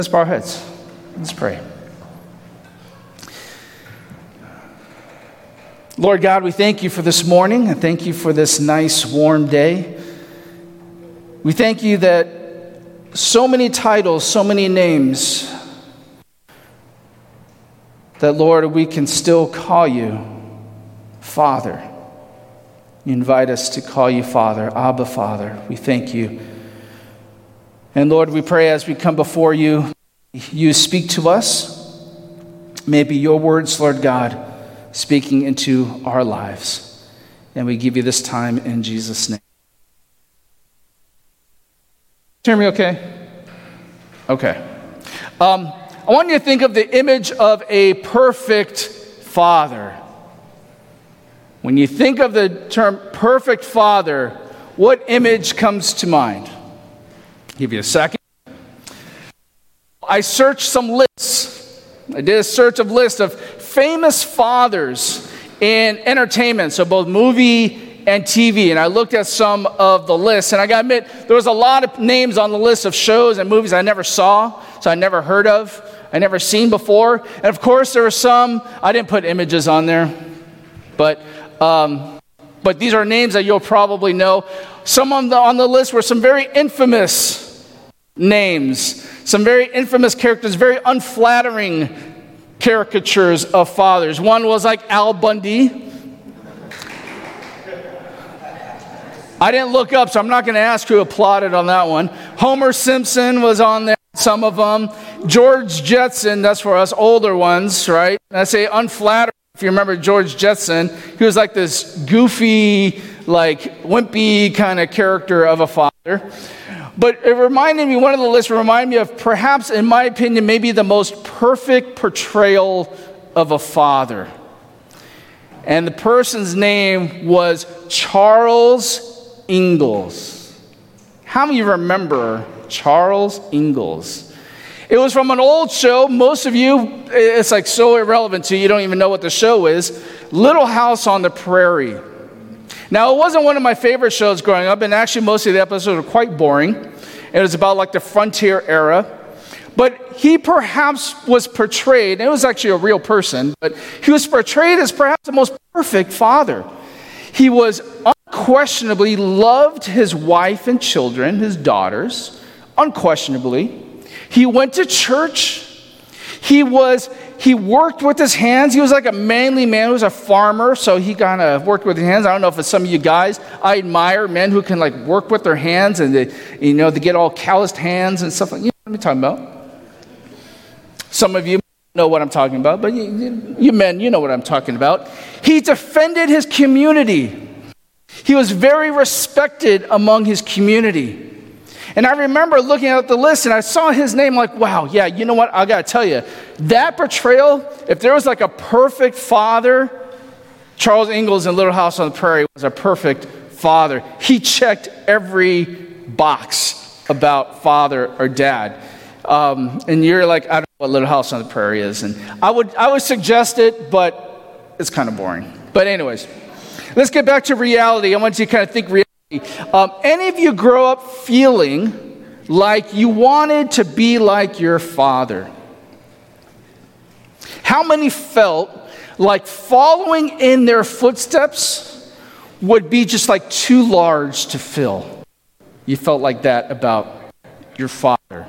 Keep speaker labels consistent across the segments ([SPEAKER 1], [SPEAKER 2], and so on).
[SPEAKER 1] Let's bow our heads. Let's pray. Lord God, we thank you for this morning, and thank you for this nice, warm day. We thank you that so many titles, so many names, that, Lord, we can still call you Father. You invite us to call you Father, Abba, Father. We thank you. And Lord, we pray as we come before you, you speak to us. May it be your words, Lord God, speaking into our lives. And we give you this time in Jesus' name. Hear me okay? Okay. I want you to think of the image of a perfect father. When you think of the term perfect father, what image comes to mind? I'll give you a second. I searched some lists. I did a search of lists of famous fathers in entertainment, so both movie and TV, and I looked at some of the lists, and I gotta admit, there was a lot of names on the list of shows and movies I never saw, so I never heard of, I never seen before, and of course there were some, I didn't put images on there, but these are names that you'll probably know. Some on the list were some very infamous names, some very infamous characters, very unflattering caricatures of fathers. One was like Al Bundy. I didn't look up, so I'm not going to ask who applauded on that one. Homer Simpson was on there, some of them. George Jetson, that's for us older ones, right? And I say unflattering. If you remember George Jetson, he was like this goofy, like wimpy kind of character of a father. But it reminded me, one of the lists reminded me of perhaps, in my opinion, maybe the most perfect portrayal of a father. And the person's name was Charles Ingalls. How many of you remember Charles Ingalls? It was from an old show. Most of you, it's like so irrelevant to you, you don't even know what the show is. Little House on the Prairie. Now, it wasn't one of my favorite shows growing up, and actually most of the episodes were quite boring. It was about like the frontier era. But he perhaps was portrayed, and it was actually a real person, but he was portrayed as perhaps the most perfect father. He was unquestionably loved his wife and children, his daughters, unquestionably. He went to church. He worked with his hands. He was like a manly man who was a farmer, so he kind of worked with his hands. I don't know if it's some of you guys. I admire men who can like work with their hands and they get all calloused hands and stuff like that. You know what I'm talking about? Some of you know what I'm talking about, but you men, you know what I'm talking about. He defended his community. He was very respected among his community. And I remember looking at the list and I saw his name like, wow, yeah, you know what? I got to tell you, that portrayal, if there was like a perfect father, Charles Ingalls in Little House on the Prairie was a perfect father. He checked every box about father or dad. And you're like, I don't know what Little House on the Prairie is. And I would suggest it, but it's kind of boring. But anyways, let's get back to reality. I want you to kind of think reality. Any of you grow up feeling like you wanted to be like your father? How many felt like following in their footsteps would be just like too large to fill? You felt like that about your father.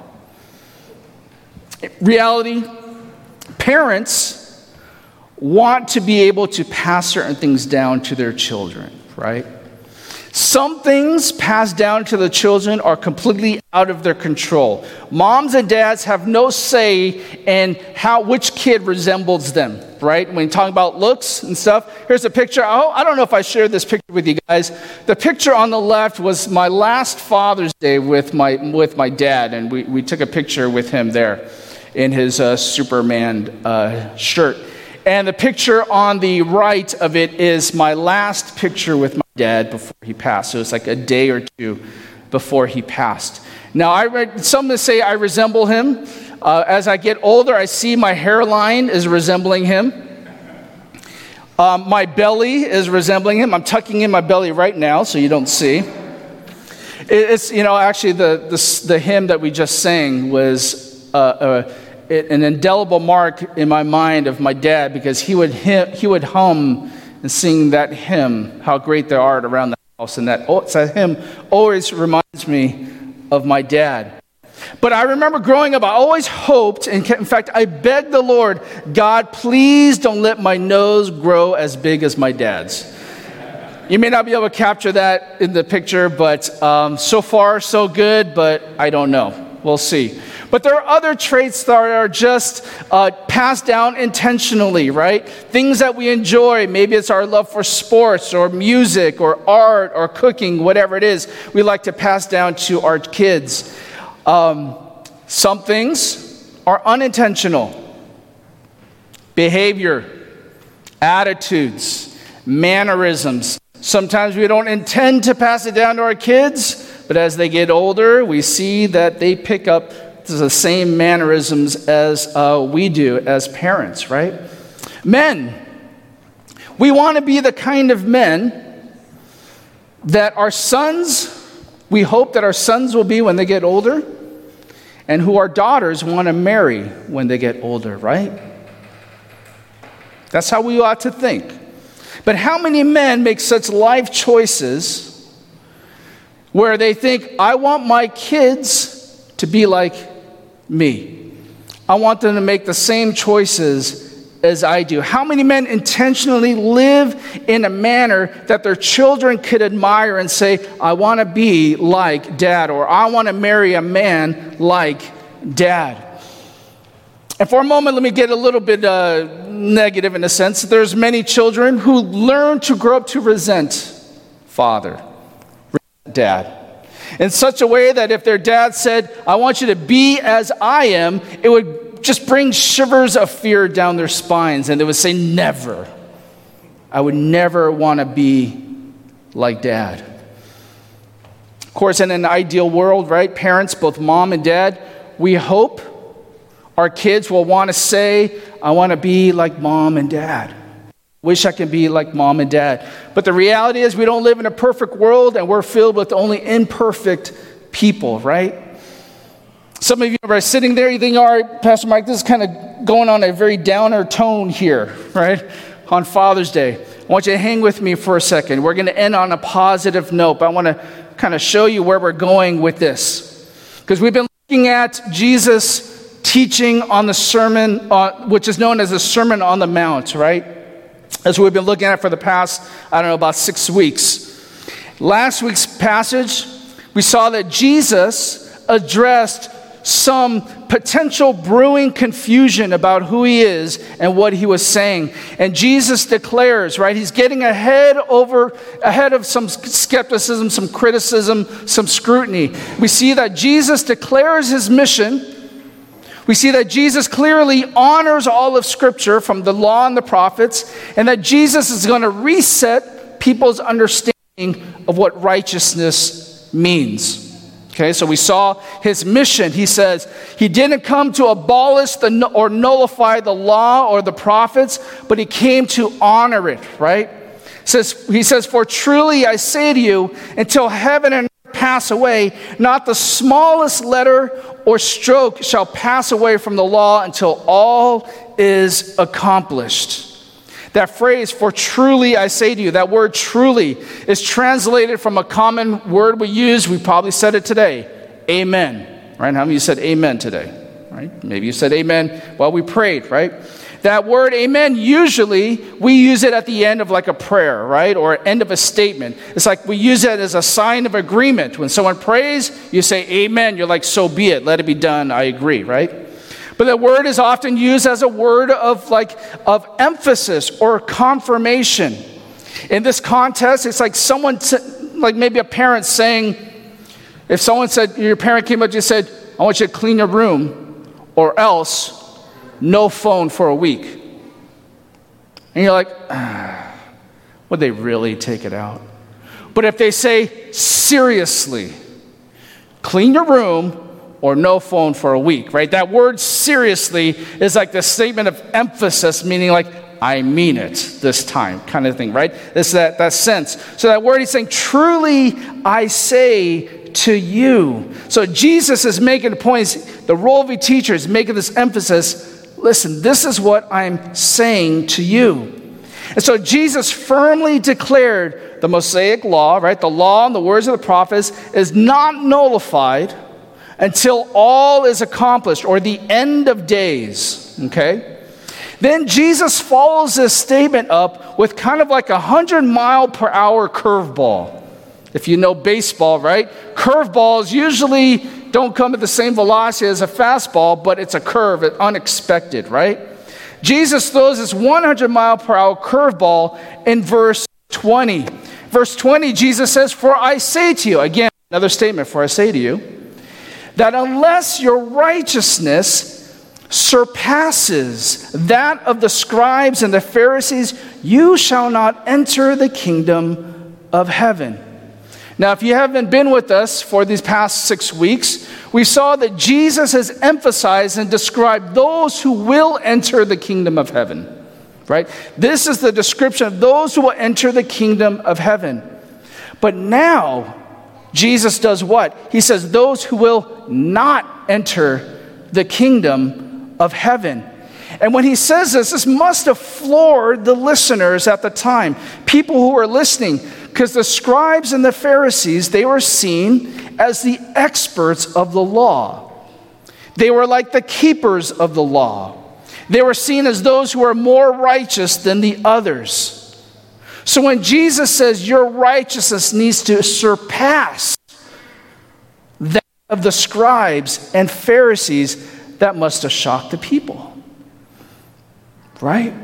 [SPEAKER 1] Reality, parents want to be able to pass certain things down to their children, right? Some things passed down to the children are completely out of their control. Moms and dads have no say in which kid resembles them, right? When you're talking about looks and stuff. Here's a picture. I don't know if I shared this picture with you guys. The picture on the left was my last Father's Day with my dad, and we took a picture with him there in his Superman shirt. And the picture on the right of it is my last picture with my dad before he passed. So it's like a day or two before he passed. Now, some say I resemble him. As I get older, I see my hairline is resembling him. My belly is resembling him. I'm tucking in my belly right now so you don't see. It's, actually the hymn that we just sang was an indelible mark in my mind of my dad, because he would hum and sing that hymn, How Great Thou Art, around the house. And that hymn always reminds me of my dad. But I remember growing up, I always hoped, and in fact, I begged the Lord, God, please don't let my nose grow as big as my dad's. You may not be able to capture that in the picture, but so far, so good, but I don't know. We'll see. But there are other traits that are just passed down intentionally, right? Things that we enjoy. Maybe it's our love for sports or music or art or cooking, whatever it is, we like to pass down to our kids. Some things are unintentional. Behavior, attitudes, mannerisms. Sometimes we don't intend to pass it down to our kids, but as they get older, we see that they pick up the same mannerisms as we do as parents, right? Men, we want to be the kind of men that our sons, we hope that our sons will be when they get older, and who our daughters want to marry when they get older, right? That's how we ought to think. But how many men make such life choices where they think, I want my kids to be like me. I want them to make the same choices as I do. How many men intentionally live in a manner that their children could admire and say, I want to be like dad, or I want to marry a man like dad? And for a moment, let me get a little bit negative in a sense. There's many children who learn to grow up to resent father, resent dad, in such a way that if their dad said, I want you to be as I am, it would just bring shivers of fear down their spines, and they would say, never. I would never want to be like dad. Of course, in an ideal world, right, parents, both mom and dad, we hope our kids will want to say, I want to be like mom and dad. Wish I could be like mom and dad. But the reality is we don't live in a perfect world, and we're filled with only imperfect people, right? Some of you are sitting there, you think, all right, Pastor Mike, this is kind of going on a very downer tone here, right? On Father's Day. I want you to hang with me for a second. We're going to end on a positive note, but I want to kind of show you where we're going with this. Because we've been looking at Jesus' teaching on the sermon, which is known as the Sermon on the Mount, right? That's what we've been looking at for the past, about 6 weeks. Last week's passage, we saw that Jesus addressed some potential brewing confusion about who he is and what he was saying. And Jesus declares, right, he's getting ahead of some skepticism, some criticism, some scrutiny. We see that Jesus declares his mission. We see that Jesus clearly honors all of Scripture from the law and the prophets, and that Jesus is going to reset people's understanding of what righteousness means. Okay, so we saw his mission. He says he didn't come to abolish or nullify the law or the prophets, but he came to honor it, right? He says, for truly I say to you, until heaven and earth pass away, not the smallest letter or stroke shall pass away from the law until all is accomplished. That phrase, for truly I say to you, that word truly is translated from a common word we use. We probably said it today, amen. Right? How many of you said amen today? Right? Maybe you said amen while we prayed, right? That word amen, usually we use it at the end of like a prayer, right? Or end of a statement. It's like we use it as a sign of agreement. When someone prays, you say amen. You're like, so be it. Let it be done. I agree, right? But the word is often used as a word of emphasis or confirmation. In this context, it's like someone, like maybe a parent saying, if someone said, your parent came up to you and said, I want you to clean your room, or else no phone for a week. And you're like, would they really take it out? But if they say, seriously, clean your room, or no phone for a week, right? That word seriously is like the statement of emphasis, meaning like, I mean it this time, kind of thing, right? It's that sense. So that word he's saying, truly I say to you. So Jesus is making the point, the role of a teacher is making this emphasis, listen, this is what I'm saying to you. And so Jesus firmly declared the Mosaic law, right? The law and the words of the prophets is not nullified until all is accomplished, or the end of days, okay? Then Jesus follows this statement up with kind of like 100-mile-per-hour curveball. If you know baseball, right? Curveballs usually don't come at the same velocity as a fastball, but it's a curve, it's unexpected, right? Jesus throws this 100-mile-per-hour curveball in verse 20. Verse 20, Jesus says, "For I say to you," again, another statement, "for I say to you, that unless your righteousness surpasses that of the scribes and the Pharisees, you shall not enter the kingdom of heaven." Now, if you haven't been with us for these past 6 weeks, we saw that Jesus has emphasized and described those who will enter the kingdom of heaven, right? This is the description of those who will enter the kingdom of heaven. But now, Jesus does what? He says those who will not enter the kingdom of heaven. And when he says this must have floored the listeners at the time, people who were listening, because the scribes and the Pharisees, they were seen as the experts of the law. They were like the keepers of the law. They were seen as those who are more righteous than the others. So when Jesus says your righteousness needs to surpass that of the scribes and Pharisees, that must have shocked the people. Right?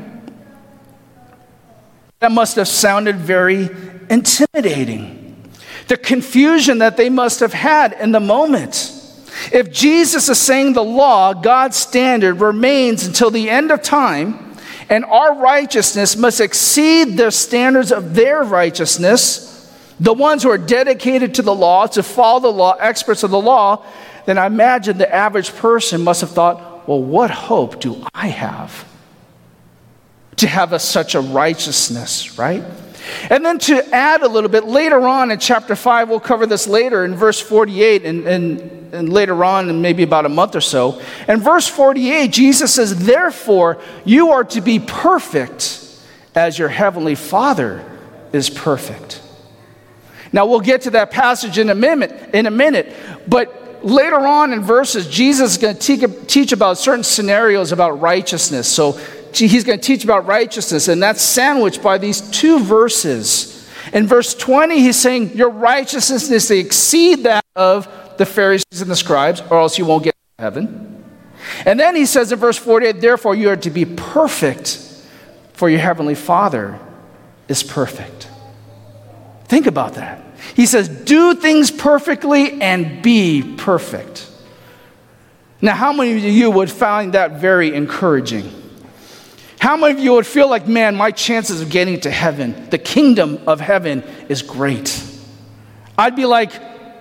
[SPEAKER 1] That must have sounded very intimidating. The confusion that they must have had in the moment. If Jesus is saying the law, God's standard, remains until the end of time, and our righteousness must exceed the standards of their righteousness, the ones who are dedicated to the law, to follow the law, experts of the law, then I imagine the average person must have thought, well, what hope do I have to have such a righteousness, right? And then to add a little bit, later on in chapter 5, we'll cover this later in verse 48 and later on in maybe about a month or so. In verse 48, Jesus says, "Therefore, you are to be perfect as your heavenly Father is perfect." Now, we'll get to that passage in a minute, but later on in verses, Jesus is going to teach about certain scenarios about righteousness. So he's going to teach about righteousness, and that's sandwiched by these two verses. In verse 20, he's saying your righteousness is to exceed that of the Pharisees and the scribes, or else you won't get to heaven. And then he says in verse 48, "Therefore you are to be perfect, for your heavenly Father is perfect." Think about that. He says, do things perfectly and be perfect. Now, how many of you would find that very encouraging? How many of you would feel like, man, my chances of getting to heaven, the kingdom of heaven, is great? I'd be like,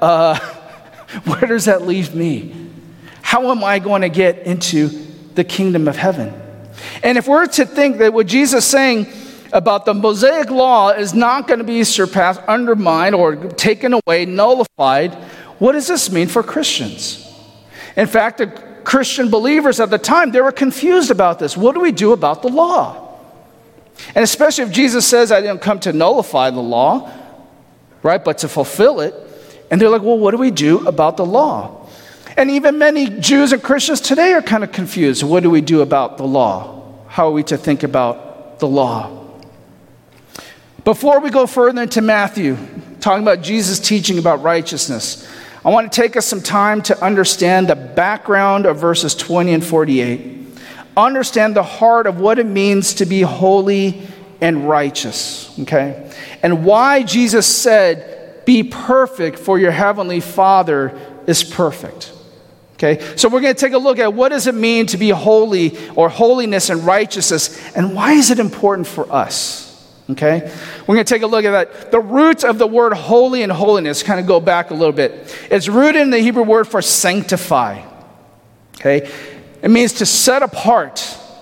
[SPEAKER 1] where does that leave me? How am I going to get into the kingdom of heaven? And if we're to think that what Jesus is saying about the Mosaic law is not going to be surpassed, undermined, or taken away, nullified, what does this mean for Christians? In fact, the Christian believers at the time, they were confused about this. What do we do about the law? And especially if Jesus says, I didn't come to nullify the law, right, but to fulfill it. And they're like, well, what do we do about the law? And even many Jews and Christians today are kind of confused. What do we do about the law? How are we to think about the law? Before we go further into Matthew, talking about Jesus' teaching about righteousness, I want to take us some time to understand the background of verses 20 and 48. Understand the heart of what it means to be holy and righteous, okay? And why Jesus said, be perfect for your heavenly Father is perfect. Okay, so we're going to take a look at what does it mean to be holy or holiness and righteousness, and why is it important for us? Okay, we're going to take a look at that. The root of the word holy and holiness, kind of go back a little bit. It's rooted in the Hebrew word for sanctify. Okay, it means to set apart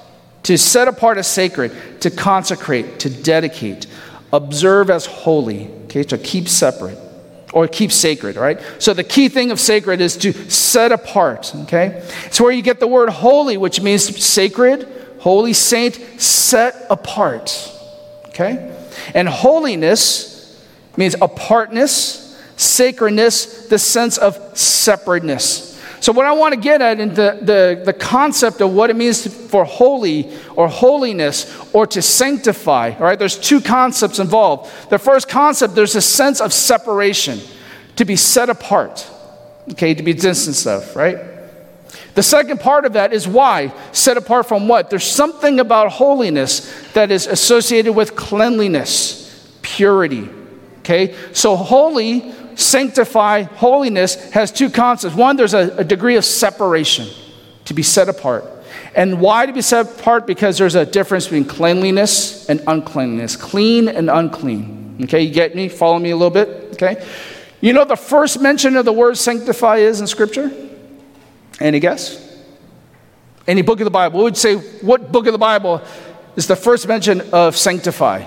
[SPEAKER 1] as sacred, to consecrate, to dedicate, observe as holy. Okay, to keep separate, or keep sacred, right? So the key thing of sacred is to set apart, okay? It's where you get the word holy, which means sacred, holy, saint, set apart, okay? And holiness means apartness, sacredness, the sense of separateness. So what I want to get at in the concept of what it means for holy or holiness or to sanctify, all right, there's two concepts involved. The first concept, there's a sense of separation, to be set apart, okay, to be distanced of, right? The second part of that is why? Set apart from what? There's something about holiness that is associated with cleanliness, purity, okay? So holy, sanctify, holiness has two concepts. One, there's a degree of separation, to be set apart. And why to be set apart? Because there's a difference between cleanliness and uncleanliness. Clean and unclean. Okay, you get me? Follow me a little bit? Okay. You know what the first mention of the word sanctify is in Scripture? Any guess? Any book of the Bible? What would say, what book of the Bible is the first mention of sanctify?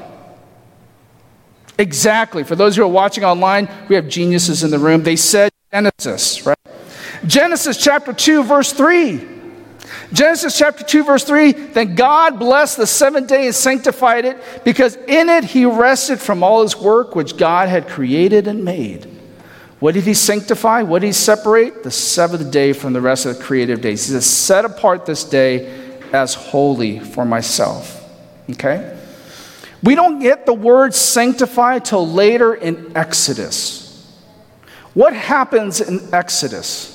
[SPEAKER 1] Exactly. For those who are watching online, we have geniuses in the room. They said Genesis, right? Genesis chapter 2, verse 3. Genesis chapter 2, verse 3. Then God blessed the seventh day and sanctified it, because in it he rested from all his work which God had created and made. What did he sanctify? What did he separate? The seventh day from the rest of the creative days. He says, set apart this day as holy for myself. Okay? We don't get the word sanctify till later in Exodus. What happens in Exodus?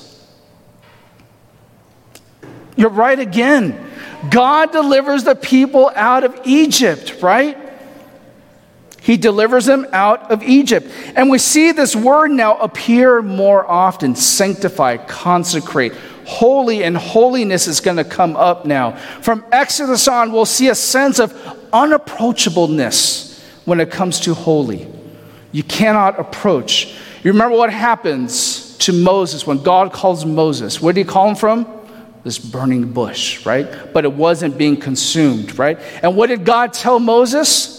[SPEAKER 1] You're right again. God delivers the people out of Egypt, right? He delivers them out of Egypt. And we see this word now appear more often. Sanctify, consecrate, holy, and holiness is going to come up now. From Exodus on, we'll see a sense of unapproachableness when it comes to holy. You cannot approach. You remember what happens to Moses when God calls Moses. Where did he call him from? This burning bush, right? But it wasn't being consumed, right? And what did God tell Moses?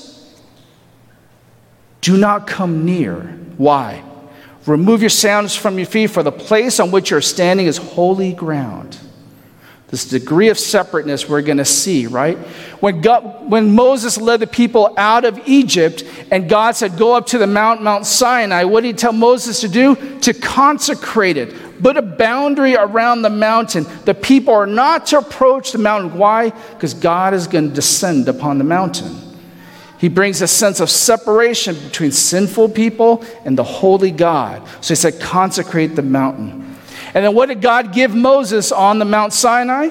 [SPEAKER 1] Do not come near. Why? Remove your sandals from your feet, for the place on which you're standing is holy ground. This degree of separateness we're going to see, right? When Moses led the people out of Egypt and God said, go up to the Mount Sinai, what did he tell Moses to do? To consecrate it. Put a boundary around the mountain. The people are not to approach the mountain. Why? Because God is going to descend upon the mountain. He brings a sense of separation between sinful people and the holy God. So he said, consecrate the mountain. And then what did God give Moses on the Mount Sinai?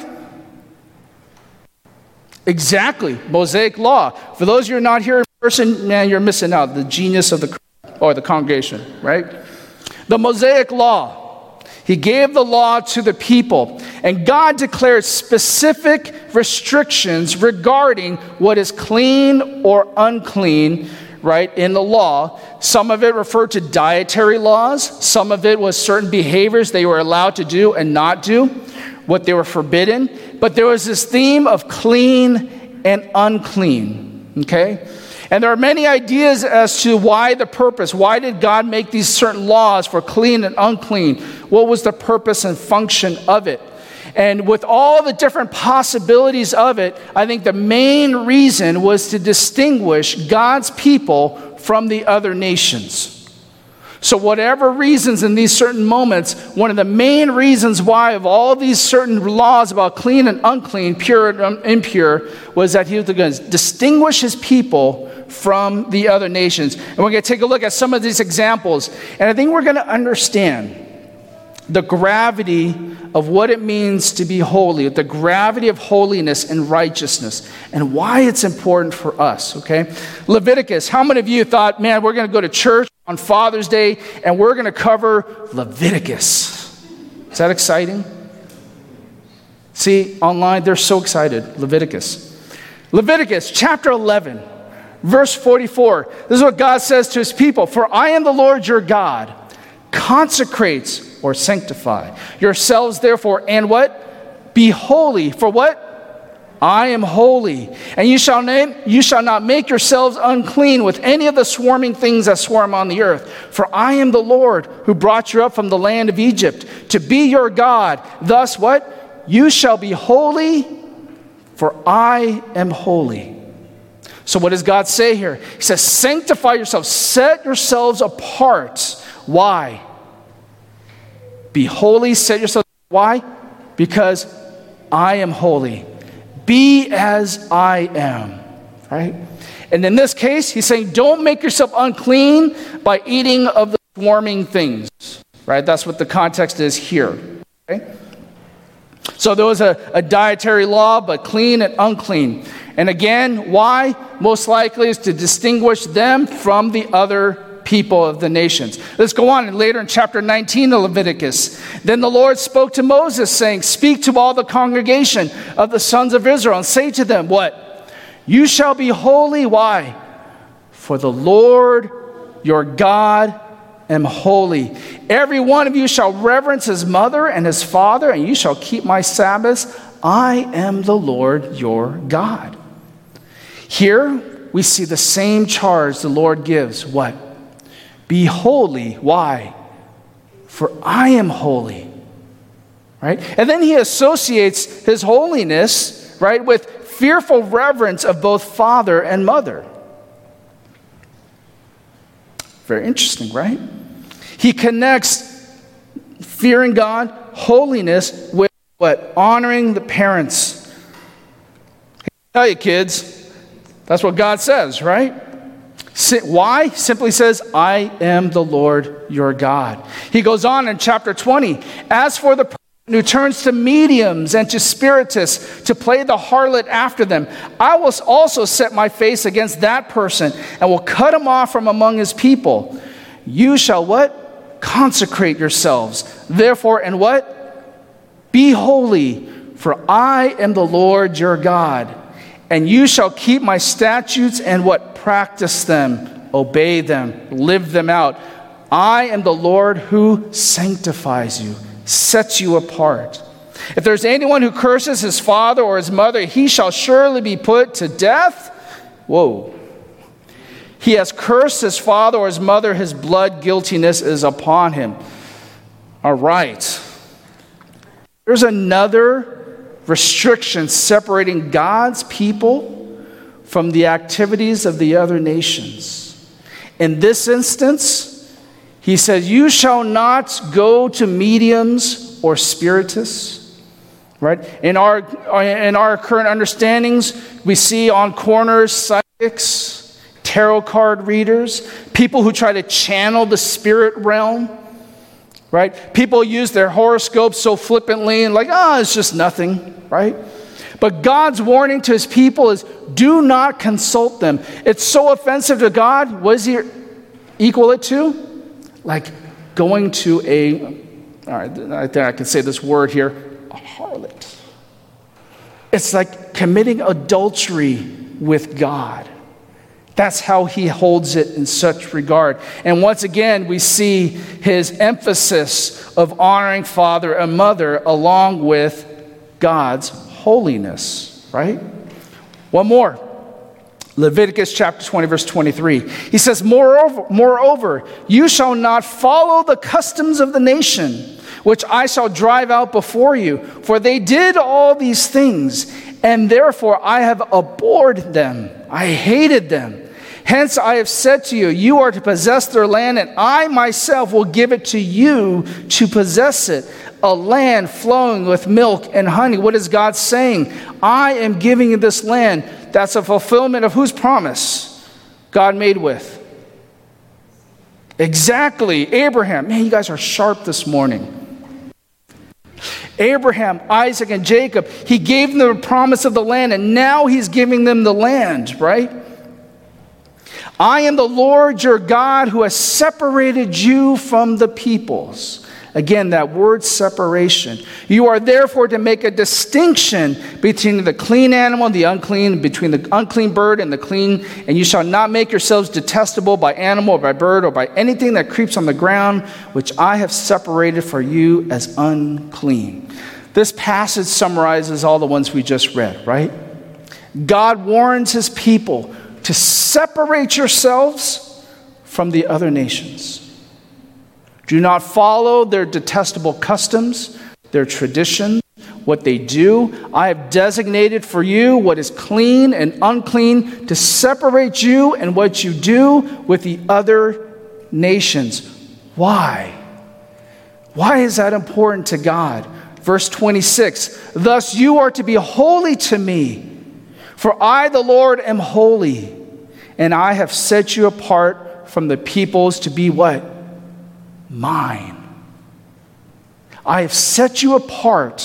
[SPEAKER 1] Exactly, Mosaic law. For those of you who are not here in person, man, you're missing out. The genius of the congregation, right? The Mosaic law. He gave the law to the people, and God declared specific restrictions regarding what is clean or unclean, right, in the law. Some of it referred to dietary laws. Some of it was certain behaviors they were allowed to do and not do, what they were forbidden. But there was this theme of clean and unclean, okay? And there are many ideas as to why the purpose. Why did God make these certain laws for clean and unclean? What was the purpose and function of it? And with all the different possibilities of it, I think the main reason was to distinguish God's people from the other nations. So whatever reasons in these certain moments, one of the main reasons why of all these certain laws about clean and unclean, pure and impure, was that he was going to distinguish his people from the other nations. And we're going to take a look at some of these examples. And I think we're going to understand the gravity of what it means to be holy, the gravity of holiness and righteousness, and why it's important for us, okay? Leviticus. How many of you thought, man, we're going to go to church on Father's Day and we're going to cover Leviticus? Is that exciting? See, online, they're so excited. Leviticus chapter 11, verse 44. This is what God says to his people. For I am the Lord your God. Consecrate or sanctify yourselves therefore, and what? Be holy. For what? I am holy, and you shall not make yourselves unclean with any of the swarming things that swarm on the earth. For I am the Lord who brought you up from the land of Egypt to be your God. Thus what? You shall be holy, for I am holy. So what does God say here? He says, sanctify yourselves, set yourselves apart. Why? Be holy, set yourselves. Why? Because I am holy. Be as I am, right? And in this case, he's saying, don't make yourself unclean by eating of the swarming things, right? That's what the context is here, okay? So there was a dietary law, but clean and unclean. And again, why? Most likely is to distinguish them from the other people of the nations. Let's go on, and later in chapter 19 of Leviticus. Then the Lord spoke to Moses, saying, speak to all the congregation of the sons of Israel, and say to them, what? You shall be holy. Why? For the Lord your God am holy. Every one of you shall reverence his mother and his father, and you shall keep my Sabbaths. I am the Lord your God. Here we see the same charge the Lord gives. What? Be holy. Why? For I am holy. Right? And then he associates his holiness, right, with fearful reverence of both father and mother. Very interesting, right? He connects fearing God, holiness, with what? Honoring the parents. I tell you, kids, that's what God says, right? Why? Simply says, I am the Lord your God. He goes on in chapter 20. As for the person who turns to mediums and to spiritists to play the harlot after them, I will also set my face against that person and will cut him off from among his people. You shall what? Consecrate yourselves. Therefore, and what? Be holy, for I am the Lord your God. And you shall keep my statutes and what? Practice them, obey them, live them out. I am the Lord who sanctifies you, sets you apart. If there's anyone who curses his father or his mother, he shall surely be put to death. Whoa. He has cursed his father or his mother, his blood guiltiness is upon him. All right. There's another restriction separating God's people from the activities of the other nations. In this instance, he says, you shall not go to mediums or spiritists. Right? In our current understandings, we see on corners psychics, tarot card readers, people who try to channel the spirit realm. Right? People use their horoscopes so flippantly and like, it's just nothing, right? But God's warning to his people is, do not consult them. It's so offensive to God. What does he equal it to? Like going to I think I can say this word here, a harlot. It's like committing adultery with God. That's how he holds it in such regard. And once again, we see his emphasis of honoring father and mother along with God's holiness, right? One more. Leviticus chapter 20, verse 23. He says, Moreover, you shall not follow the customs of the nation, which I shall drive out before you. For they did all these things, and therefore I have abhorred them. I hated them. Hence I have said to you, you are to possess their land, and I myself will give it to you to possess it, a land flowing with milk and honey. What is God saying? I am giving you this land. That's a fulfillment of whose promise? God made with? Exactly, Abraham. Man, you guys are sharp this morning. Abraham, Isaac, and Jacob, he gave them the promise of the land, and now he's giving them the land, right? I am the Lord your God who has separated you from the peoples. Again, that word separation. You are therefore to make a distinction between the clean animal and the unclean, between the unclean bird and the clean, and you shall not make yourselves detestable by animal or by bird or by anything that creeps on the ground, which I have separated for you as unclean. This passage summarizes all the ones we just read, right? God warns his people to separate yourselves from the other nations. Do not follow their detestable customs, their traditions, what they do. I have designated for you what is clean and unclean to separate you and what you do with the other nations. Why? Why is that important to God? Verse 26, thus you are to be holy to me, for I, the Lord, am holy, and I have set you apart from the peoples to be what? Mine. I have set you apart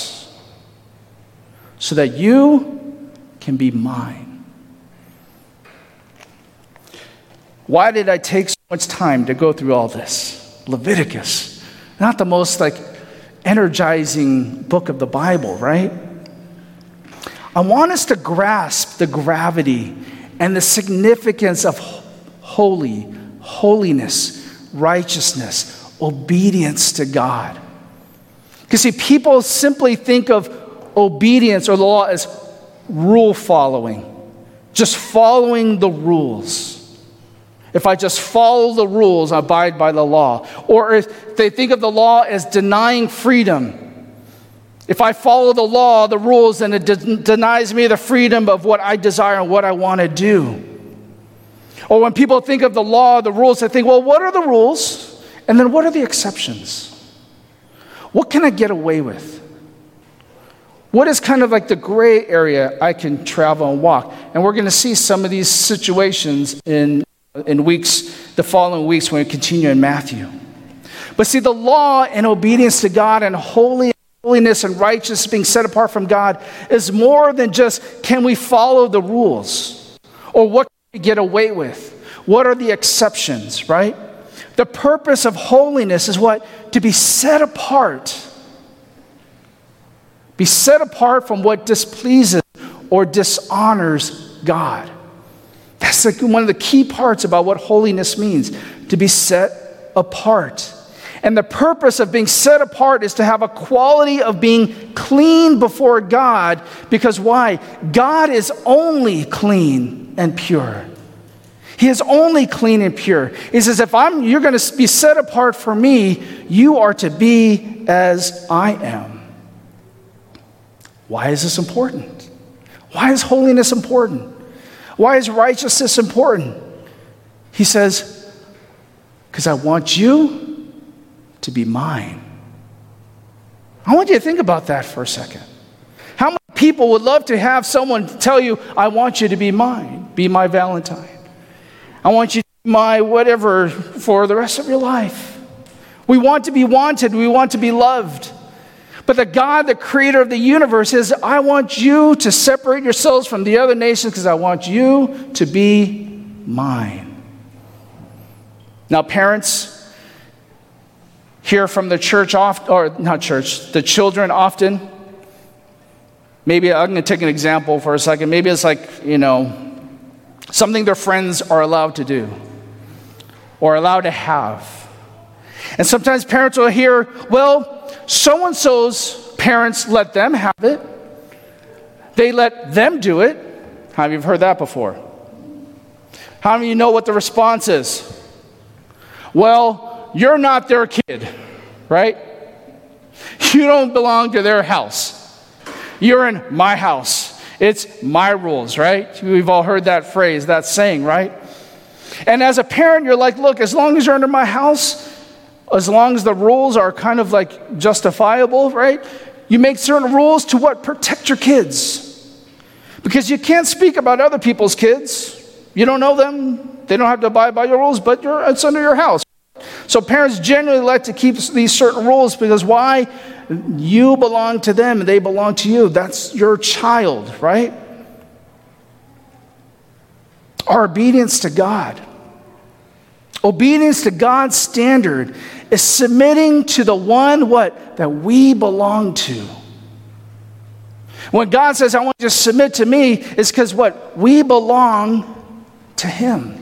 [SPEAKER 1] so that you can be mine. Why did I take so much time to go through all this? Leviticus, not the most energizing book of the Bible, right? I want us to grasp the gravity and the significance of holiness, righteousness, obedience to God. Because see, people simply think of obedience or the law as rule following, just following the rules. If I just follow the rules, I abide by the law. Or if they think of the law as denying freedom. If I follow the law, the rules, then it denies me the freedom of what I desire and what I want to do. Or when people think of the law, the rules, they think, well, what are the rules? And then what are the exceptions? What can I get away with? What is kind of like the gray area I can travel and walk? And we're going to see some of these situations in the following weeks when we continue in Matthew. But see, the law and obedience to God and holiness and righteousness being set apart from God is more than just, can we follow the rules? Or what can we get away with? What are the exceptions, right? The purpose of holiness is what? To be set apart. Be set apart from what displeases or dishonors God. That's one of the key parts about what holiness means, to be set apart. And the purpose of being set apart is to have a quality of being clean before God, because why? God is only clean and pure. He is only clean and pure. He says, if you're going to be set apart for me, you are to be as I am. Why is this important? Why is holiness important? Why is righteousness important? He says, because I want you to be mine. I want you to think about that for a second. How many people would love to have someone tell you, I want you to be mine, be my Valentine. I want you to be my whatever for the rest of your life. We want to be wanted. We want to be loved. But the God, the creator of the universe, says, I want you to separate yourselves from the other nations because I want you to be mine. Now, parents hear from the church often, or not church, the children often. Maybe I'm going to take an example for a second. Maybe it's like, something their friends are allowed to do or allowed to have. And sometimes parents will hear, well, so-and-so's parents let them have it. They let them do it. How many of you have heard that before? How many of you know what the response is? Well, you're not their kid, right? You don't belong to their house. You're in my house. It's my rules, right? We've all heard that phrase, that saying, right? And as a parent, you're like, look, as long as you're under my house, as long as the rules are kind of like justifiable, right? You make certain rules to what? Protect your kids. Because you can't speak about other people's kids. You don't know them. They don't have to abide by your rules, but it's under your house. So parents generally like to keep these certain rules because why? You belong to them and they belong to you. That's your child, right? Our obedience to God. Obedience to God's standard is submitting to the one, what? That we belong to. When God says, I want you to submit to me, it's because what? We belong to him.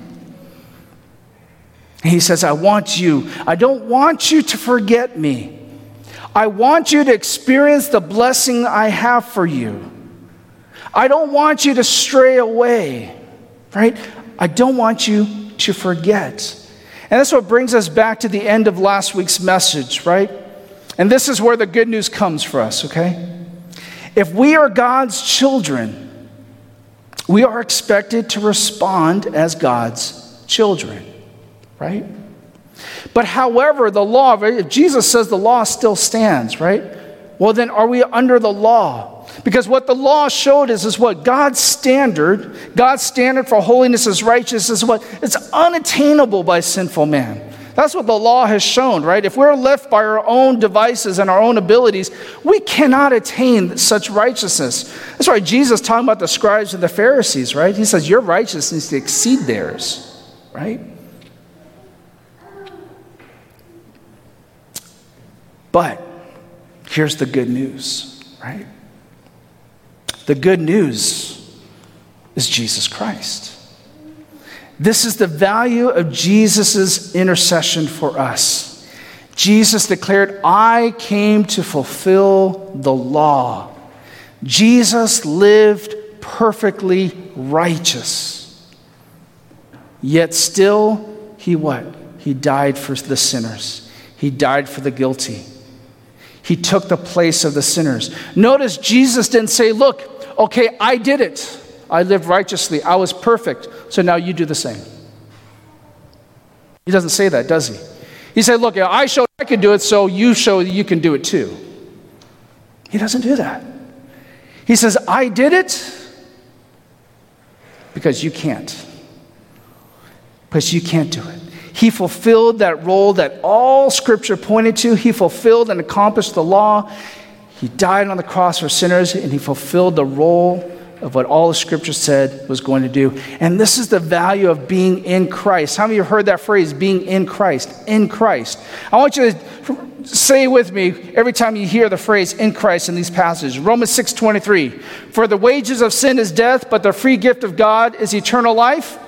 [SPEAKER 1] And he says, I don't want you to forget me. I want you to experience the blessing I have for you. I don't want you to stray away, right? I don't want you to forget. And that's what brings us back to the end of last week's message, right? And this is where the good news comes for us, okay? If we are God's children, we are expected to respond as God's children, right? But however, the law, if Jesus says the law still stands, right? Well, then are we under the law? Because what the law showed is what? God's standard for holiness is righteous is what? It's unattainable by sinful man. That's what the law has shown, right? If we're left by our own devices and our own abilities, we cannot attain such righteousness. That's why Jesus talking about the scribes and the Pharisees, right? He says your righteousness needs to exceed theirs, right? But here's the good news, right? The good news is Jesus Christ. This is the value of Jesus' intercession for us. Jesus declared, I came to fulfill the law. Jesus lived perfectly righteous. Yet still, he what? He died for the sinners. He died for the guilty. He took the place of the sinners. Notice Jesus didn't say, look, okay, I did it. I lived righteously. I was perfect. So now you do the same. He doesn't say that, does he? He said, look, I showed I could do it, so you show you can do it too. He doesn't do that. He says, I did it because you can't. Because you can't do it. He fulfilled that role that all Scripture pointed to. He fulfilled and accomplished the law. He died on the cross for sinners, and he fulfilled the role of what all the Scripture said was going to do. And this is the value of being in Christ. How many of you have heard that phrase, being in Christ? In Christ. I want you to say with me every time you hear the phrase in Christ in these passages. Romans 6:23. For the wages of sin is death, but the free gift of God is eternal life.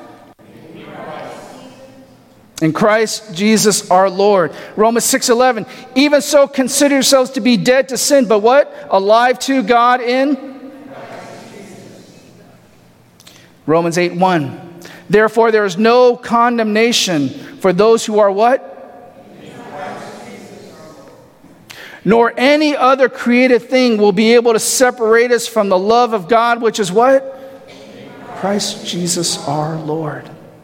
[SPEAKER 1] In Christ Jesus our Lord. Romans 6:11. Even so consider yourselves to be dead to sin, but what? Alive to God in Christ Jesus. Romans 8:1. Therefore there is no condemnation for those who are what? In Christ Jesus. Nor any other created thing will be able to separate us from the love of God, which is what? Christ Jesus our Lord.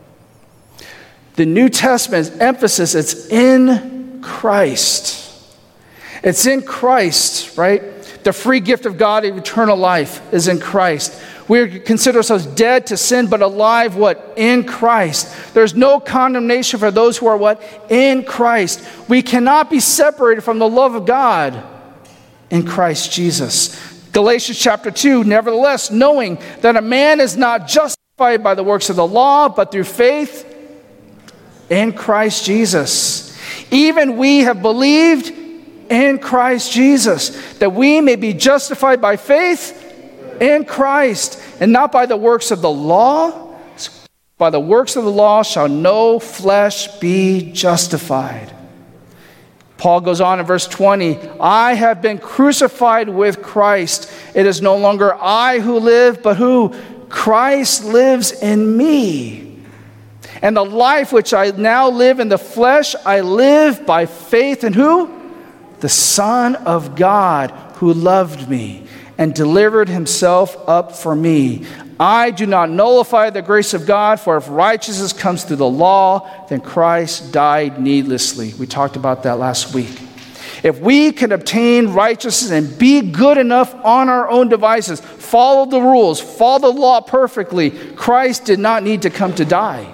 [SPEAKER 1] The New Testament's emphasis, it's in Christ. It's in Christ, right? The free gift of God of eternal life is in Christ. We consider ourselves dead to sin, but alive, what? In Christ. There's no condemnation for those who are what? In Christ. We cannot be separated from the love of God in Christ Jesus. Galatians chapter 2, nevertheless, knowing that a man is not justified by the works of the law, but through faith in Christ Jesus. Even we have believed in Christ Jesus, that we may be justified by faith in Christ, and not by the works of the law. By the works of the law shall no flesh be justified. Paul goes on in verse 20, I have been crucified with Christ. It is no longer I who live, but who? Christ lives in me. And the life which I now live in the flesh, I live by faith in who? The Son of God, who loved me and delivered himself up for me. I do not nullify the grace of God, for if righteousness comes through the law, then Christ died needlessly. We talked about that last week. If we can obtain righteousness and be good enough on our own devices, follow the rules, follow the law perfectly, Christ did not need to come to die.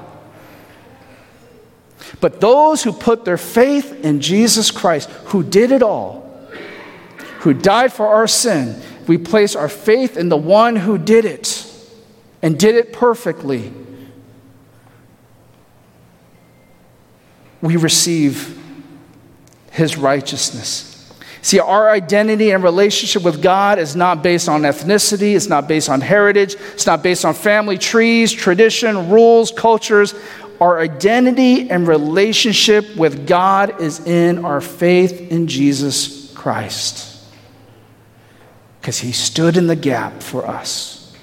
[SPEAKER 1] But those who put their faith in Jesus Christ, who did it all, who died for our sin, we place our faith in the one who did it and did it perfectly, we receive his righteousness. See, our identity and relationship with God is not based on ethnicity, it's not based on heritage, it's not based on family trees, tradition, rules, cultures. Our identity and relationship with God is in our faith in Jesus Christ. Because he stood in the gap for us.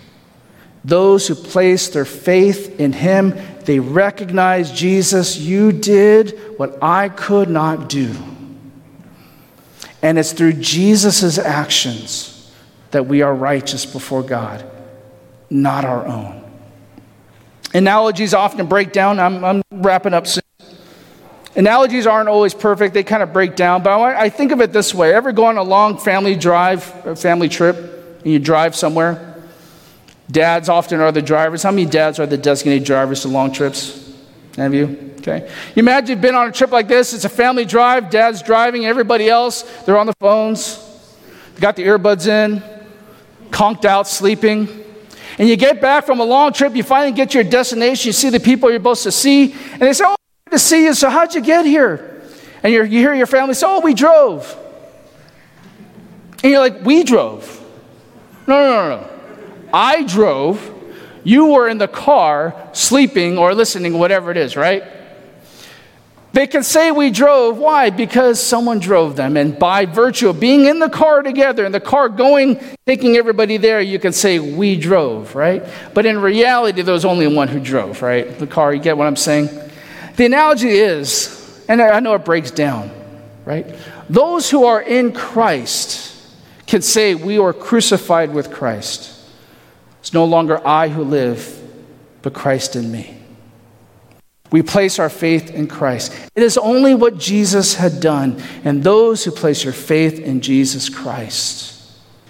[SPEAKER 1] Those who place their faith in him, they recognize, Jesus, you did what I could not do. And it's through Jesus' actions that we are righteous before God, not our own. Analogies often break down. I'm wrapping up soon. Analogies aren't always perfect. They kind of break down. But I think of it this way. Ever go on a long family drive, a family trip, and you drive somewhere? Dads often are the drivers. How many dads are the designated drivers to long trips? Have you? Okay. You imagine you've been on a trip like this. It's a family drive. Dad's driving. Everybody else, they're on the phones. They got the earbuds in, conked out, sleeping. And you get back from a long trip. You finally get to your destination. You see the people you're supposed to see. And they say, oh, good to see you. So how'd you get here? And you hear your family say, oh, we drove. And you're like, we drove. No. I drove. You were in the car sleeping or listening, whatever it is, right? They can say we drove. Why? Because someone drove them. And by virtue of being in the car together, and the car going, taking everybody there, you can say we drove, right? But in reality, there was only one who drove, right? The car, you get what I'm saying? The analogy is, and I know it breaks down, right? Those who are in Christ can say we are crucified with Christ. It's no longer I who live, but Christ in me. We place our faith in Christ. It is only what Jesus had done, and those who place your faith in Jesus Christ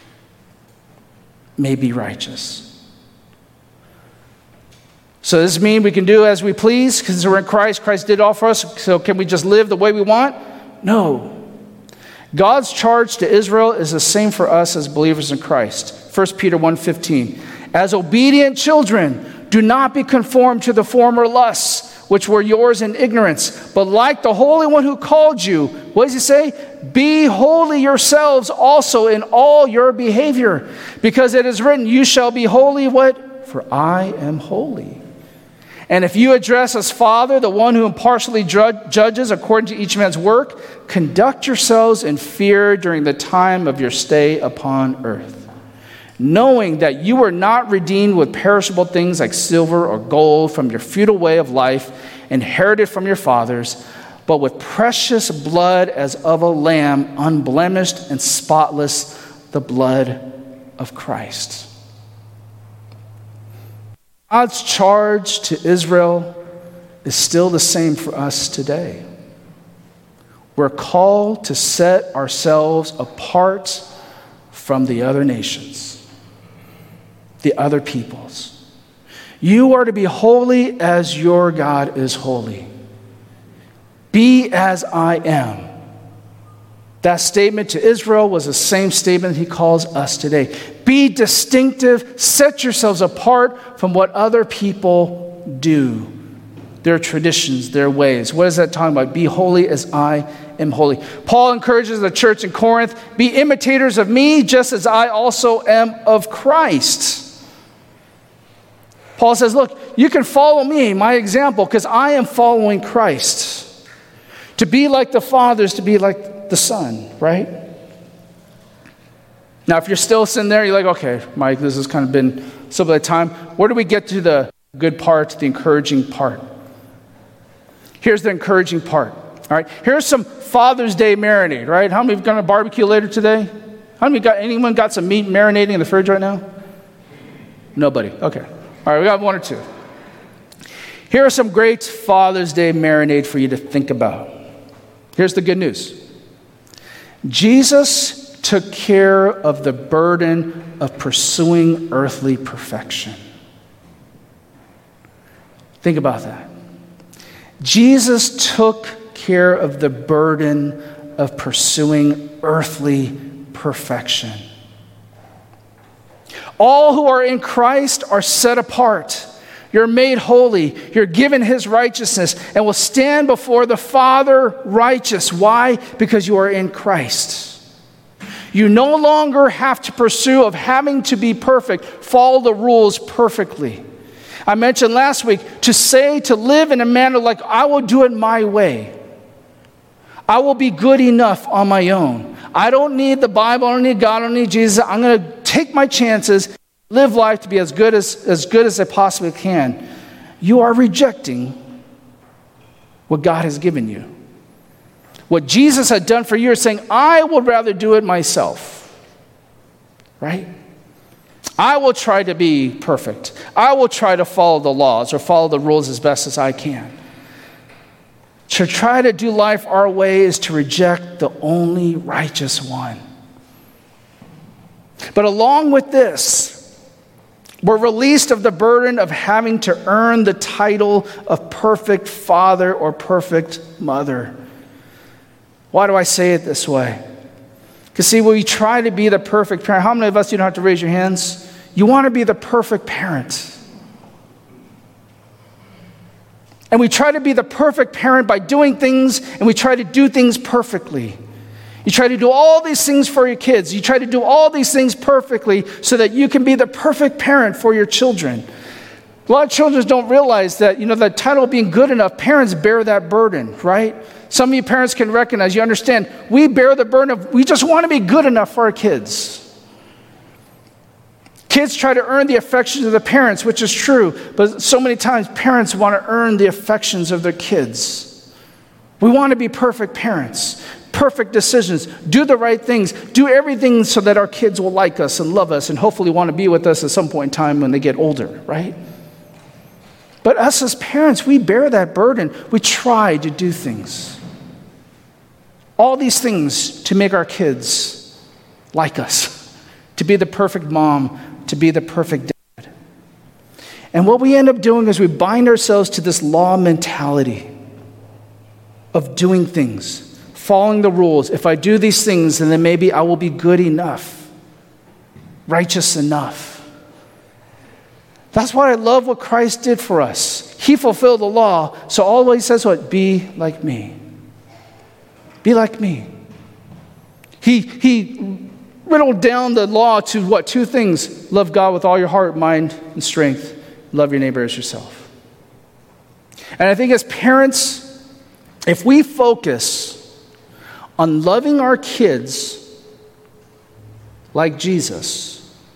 [SPEAKER 1] may be righteous. So does this mean we can do as we please because we're in Christ? Christ did all for us, so can we just live the way we want? No. God's charge to Israel is the same for us as believers in Christ. 1 Peter 1:15. As obedient children, do not be conformed to the former lusts, which were yours in ignorance, but like the Holy One who called you, what does he say? Be holy yourselves also in all your behavior, because it is written, you shall be holy, what? For I am holy. And if you address as Father, the one who impartially judges according to each man's work, conduct yourselves in fear during the time of your stay upon earth, knowing that you were not redeemed with perishable things like silver or gold from your futile way of life, inherited from your fathers, but with precious blood as of a lamb, unblemished and spotless, the blood of Christ. God's charge to Israel is still the same for us today. We're called to set ourselves apart from the other nations, the other peoples. You are to be holy as your God is holy. Be as I am. That statement to Israel was the same statement he calls us today. Be distinctive, set yourselves apart from what other people do, their traditions, their ways. What is that talking about? Be holy as I am holy. Paul encourages the church in Corinth, be imitators of me, just as I also am of Christ. Paul says, look, you can follow me, my example, because I am following Christ. To be like the Father is to be like the Son, right? Now, if you're still sitting there, you're like, okay, Mike, this has kind of been some of the time. Where do we get to the good part, the encouraging part? Here's the encouraging part, all right? Here's some Father's Day marinade, right? How many have gone to barbecue later today? Anyone got some meat marinating in the fridge right now? Nobody, okay. All right, we got one or two. Here are some great Father's Day marinade for you to think about. Here's the good news. Jesus took care of the burden of pursuing earthly perfection. Think about that. Jesus took care of the burden of pursuing earthly perfection. All who are in Christ are set apart. You're made holy. You're given his righteousness and will stand before the Father righteous. Why? Because you are in Christ. You no longer have to pursue of having to be perfect, follow the rules perfectly. I mentioned last week to live in a manner like I will do it my way. I will be good enough on my own. I don't need the Bible, I don't need God, I don't need Jesus. I'm going to take my chances, live life to be as good as they possibly can, you are rejecting what God has given you. What Jesus had done for you is saying, I would rather do it myself. Right? I will try to be perfect. I will try to follow the laws or follow the rules as best as I can. To try to do life our way is to reject the only righteous one. But along with this, we're released of the burden of having to earn the title of perfect father or perfect mother. Why do I say it this way? Because see, when we try to be the perfect parent, how many of us, you don't have to raise your hands, you want to be the perfect parent. And we try to be the perfect parent by doing things, and we try to do things perfectly. You try to do all these things for your kids. You try to do all these things perfectly so that you can be the perfect parent for your children. A lot of children don't realize that, the title of being good enough, parents bear that burden, right? Some of you parents can recognize, you understand, we bear the burden of, we just want to be good enough for our kids. Kids try to earn the affections of the parents, which is true, but so many times parents want to earn the affections of their kids. We want to be perfect parents, perfect decisions, do the right things, do everything so that our kids will like us and love us and hopefully want to be with us at some point in time when they get older, right? But us as parents, we bear that burden. We try to do things. All these things to make our kids like us, to be the perfect mom, to be the perfect dad. And what we end up doing is we bind ourselves to this law mentality of doing things, following the rules. If I do these things, then maybe I will be good enough, righteous enough. That's why I love what Christ did for us. He fulfilled the law, so all he says, what? Be like me. Be like me. He riddled down the law to what? Two things. Love God with all your heart, mind, and strength. Love your neighbor as yourself. And I think as parents, if we focus on loving our kids like Jesus,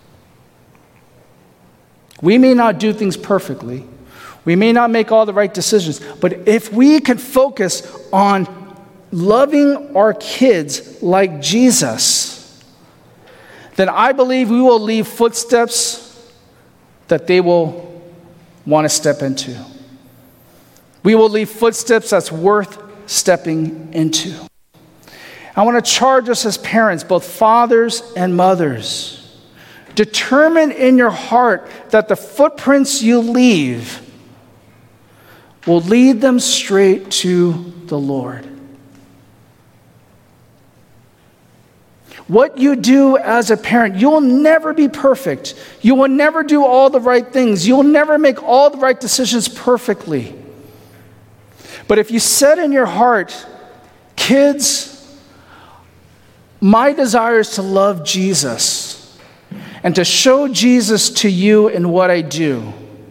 [SPEAKER 1] we may not do things perfectly. We may not make all the right decisions. But if we can focus on loving our kids like Jesus, then I believe we will leave footsteps that they will want to step into. We will leave footsteps that's worth stepping into. I want to charge us as parents, both fathers and mothers. Determine in your heart that the footprints you leave will lead them straight to the Lord. What you do as a parent, you will never be perfect. You will never do all the right things. You will never make all the right decisions perfectly. But if you set in your heart, kids, my desire is to love Jesus and to show Jesus to you in what I do.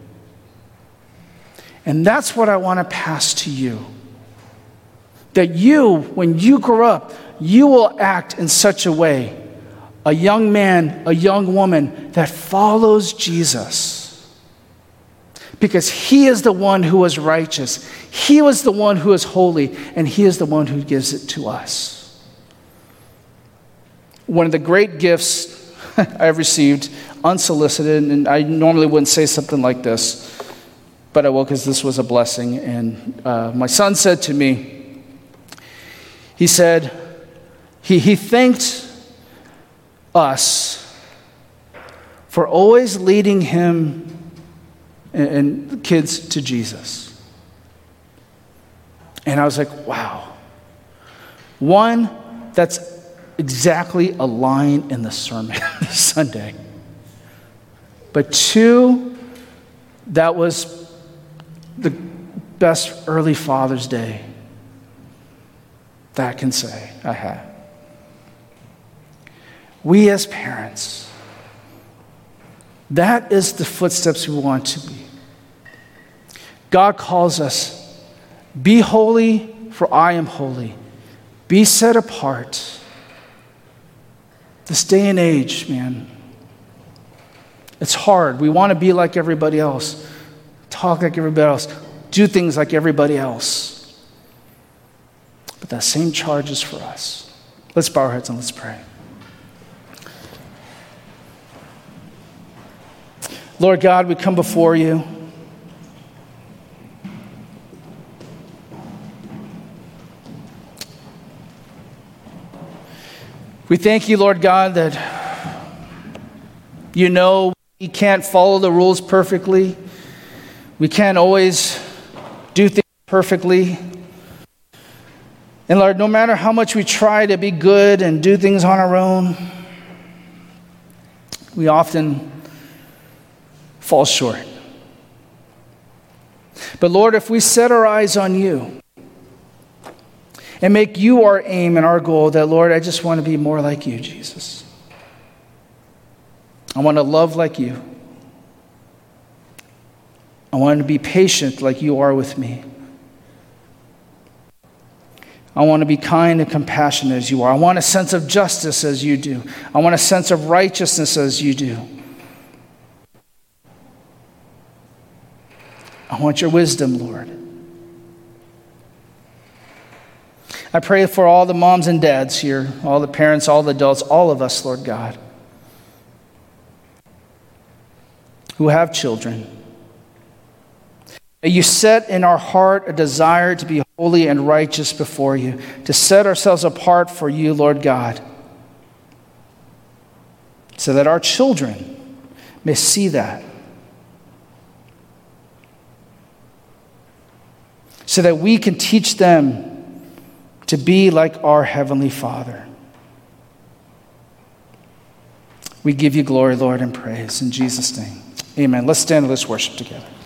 [SPEAKER 1] And that's what I want to pass to you. That you, when you grow up, you will act in such a way, a young man, a young woman that follows Jesus. Because he is the one who is righteous. He was the one who is holy, and he is the one who gives it to us. One of the great gifts I've received, unsolicited, and I normally wouldn't say something like this, but I will because this was a blessing. And my son said to me, he said, he thanked us for always leading him and the kids to Jesus. And I was like, wow. One, that's exactly a line in the sermon this Sunday. But two, that was the best early Father's Day that I can say I had. We as parents, that is the footsteps we want to be. God calls us, be holy, for I am holy. Be set apart. This day and age, man, It's hard. We want to be like everybody else, talk like everybody else, do things like everybody else. But that same charge is for us. Let's bow our heads and let's pray. Lord God, we come before you. We thank you, Lord God, that you know we can't follow the rules perfectly. We can't always do things perfectly. And Lord, no matter how much we try to be good and do things on our own, we often fall short. But Lord, if we set our eyes on you and make you our aim and our goal, that Lord, I just want to be more like you, Jesus. I want to love like you. I want to be patient like you are with me. I want to be kind and compassionate as you are. I want a sense of justice as you do. I want a sense of righteousness as you do. I want your wisdom, Lord. I pray for all the moms and dads here, all the parents, all the adults, all of us, Lord God, who have children. You set in our heart a desire to be holy and righteous before you, to set ourselves apart for you, Lord God, so that our children may see that. So that we can teach them to be like our Heavenly Father. We give you glory, Lord, and praise in Jesus' name. Amen. Let's stand and let's worship together.